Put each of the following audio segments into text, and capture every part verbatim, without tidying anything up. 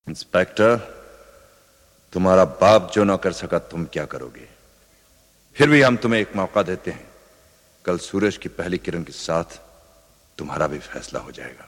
Inspector, तुम्हारा बाप जो ना कर सका तुम क्या करोगे? फिर भी हम तुम्हें एक मौका देते हैं। कल सूरज की पहली किरण के साथ तुम्हारा भी फैसला हो जाएगा।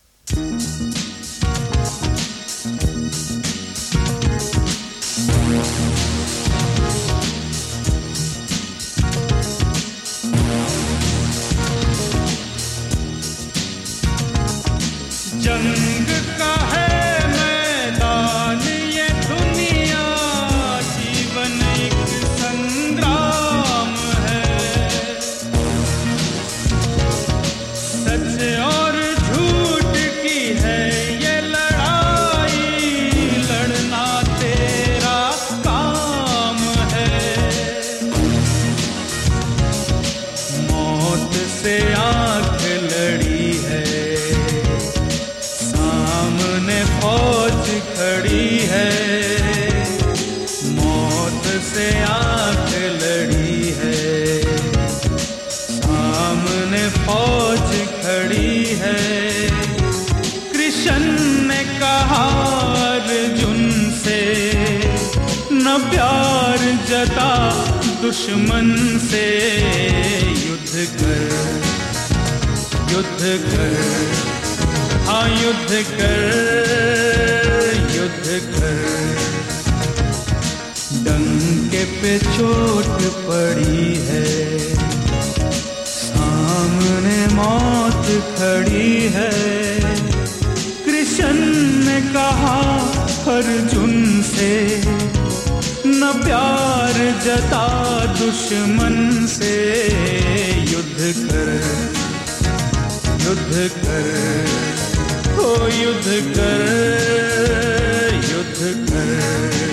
जंग का है मैदान ये दुनिया, जीवन एक संग्राम है। सच और झूठ की है ये लड़ाई, लड़ना तेरा काम है। मौत से आंख लड़ी है, फौज खड़ी है। मौत से आंख लड़ी है, सामने फौज खड़ी है। कृष्ण ने कहा अर्जुन से, न प्यार जता दुश्मन से। युद्ध कर, युद्ध कर, हाँ युद्ध कर, युद्ध कर। डंके पे चोट पड़ी है, सामने मौत खड़ी है। कृष्ण ने कहा अर्जुन से, न प्यार जता दुश्मन से। युद्ध कर, युद्ध कर, ओ युद्ध कर, युद्ध कर।